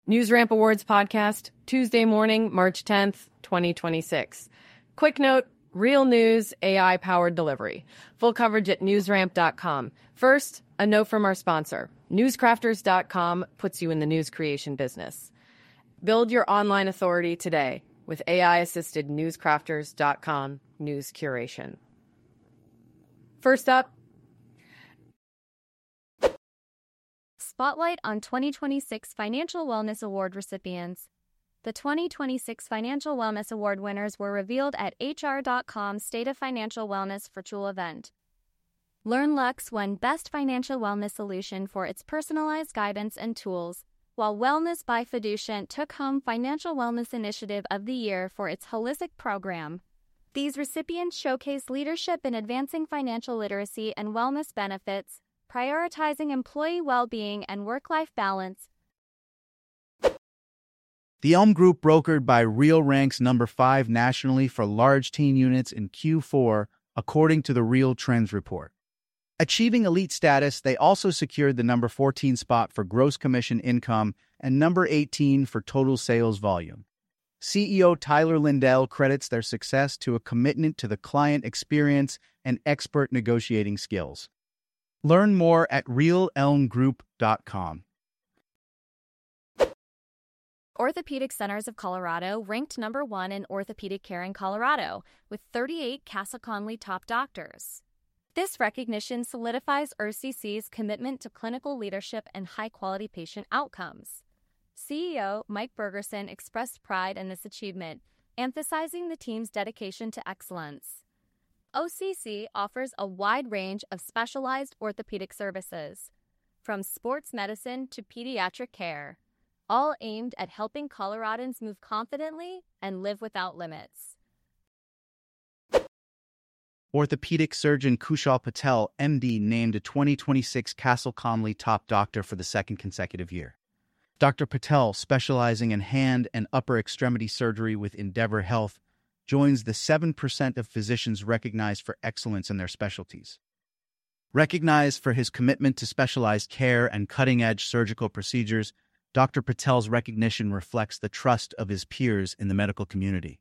NewsRamp Awards podcast, Tuesday morning, March 10th, 2026. Quick note, real news, AI-powered delivery. Full coverage at newsramp.com. First, a note from our sponsor. Newscrafters.com puts you in the news creation business. Build your online authority today with AI-assisted newscrafters.com news curation. First up, Spotlight on 2026 Financial Wellness Award recipients. The 2026 Financial Wellness Award winners were revealed at HR.com's State of Financial Wellness virtual event. LearnLux won Best Financial Wellness Solution for its personalized guidance and tools, while Wellness by Fiduciant took home Financial Wellness Initiative of the Year for its holistic program. These recipients showcase leadership in advancing financial literacy and wellness benefits, prioritizing employee well-being and work-life balance. The Elm Group brokered by Real ranks number 5 nationally for large teen units in Q4, according to the Real Trends report. Achieving elite status, they also secured the number 14 spot for gross commission income and number 18 for total sales volume. CEO Tyler Lindell credits their success to a commitment to the client experience and expert negotiating skills. Learn more at realelmgroup.com. Orthopedic Centers of Colorado ranked number 1 in orthopedic care in Colorado, with 38 Castle Conley top doctors. This recognition solidifies ORCC's commitment to clinical leadership and high-quality patient outcomes. CEO Mike Bergerson expressed pride in this achievement, emphasizing the team's dedication to excellence. OCC offers a wide range of specialized orthopedic services, from sports medicine to pediatric care, all aimed at helping Coloradans move confidently and live without limits. Orthopedic surgeon Kushal Patel, MD, named a 2026 Castle Conley top doctor for the second consecutive year. Dr. Patel, specializing in hand and upper extremity surgery with Endeavor Health, joins the 7% of physicians recognized for excellence in their specialties. Recognized for his commitment to specialized care and cutting-edge surgical procedures, Dr. Patel's recognition reflects the trust of his peers in the medical community.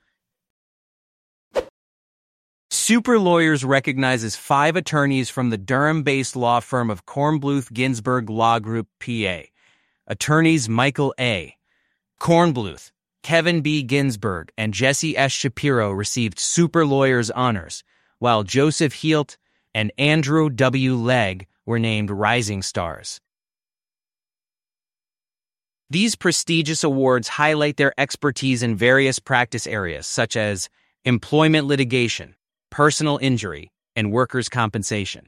Super Lawyers recognizes 5 attorneys from the Durham-based law firm of Kornbluth Ginsburg Law Group, PA. Attorneys Michael A. Kornbluth, Kevin B. Ginsburg, and Jesse S. Shapiro received Super Lawyers honors, while Joseph Healt and Andrew W. Legg were named Rising Stars. These prestigious awards highlight their expertise in various practice areas such as employment litigation, personal injury, and workers' compensation.